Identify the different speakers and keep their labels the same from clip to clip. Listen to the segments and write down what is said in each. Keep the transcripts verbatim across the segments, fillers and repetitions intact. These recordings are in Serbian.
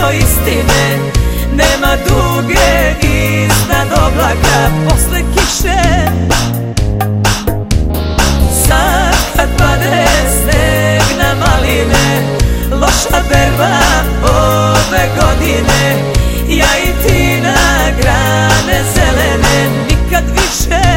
Speaker 1: preko istine. Nema duge iznad oblaka posle kiše. Sad kad pade sneg na maline, loša berba ove godine. Ja i ti na grane zelene, nikad više.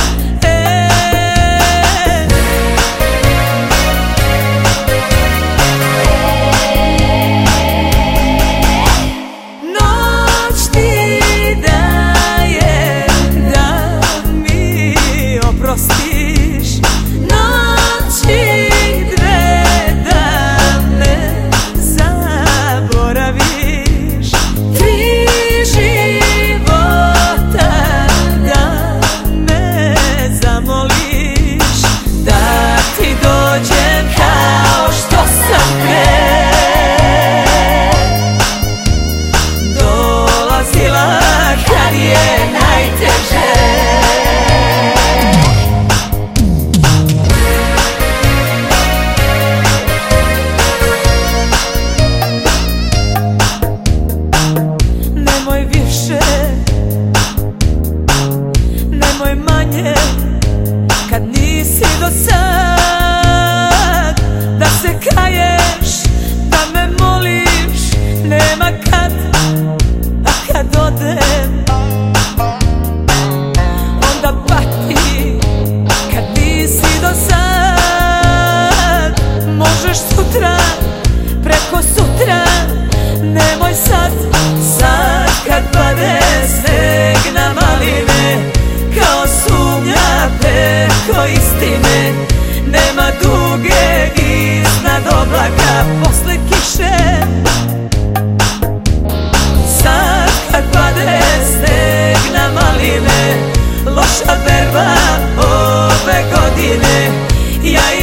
Speaker 1: Nemoj manje kad nisi do sad, da se kaješ, da me moliš. Nema kad, a kad odem onda pati. Kad nisi do sad, možeš sutra, preko sutra. Nemoj sad, sad kad pade sneg na maline, kao sumnja preko istine. Nema duge iznad oblaka posle kiše. Sad kad pade sneg na maline, loša berba ove godine. Ja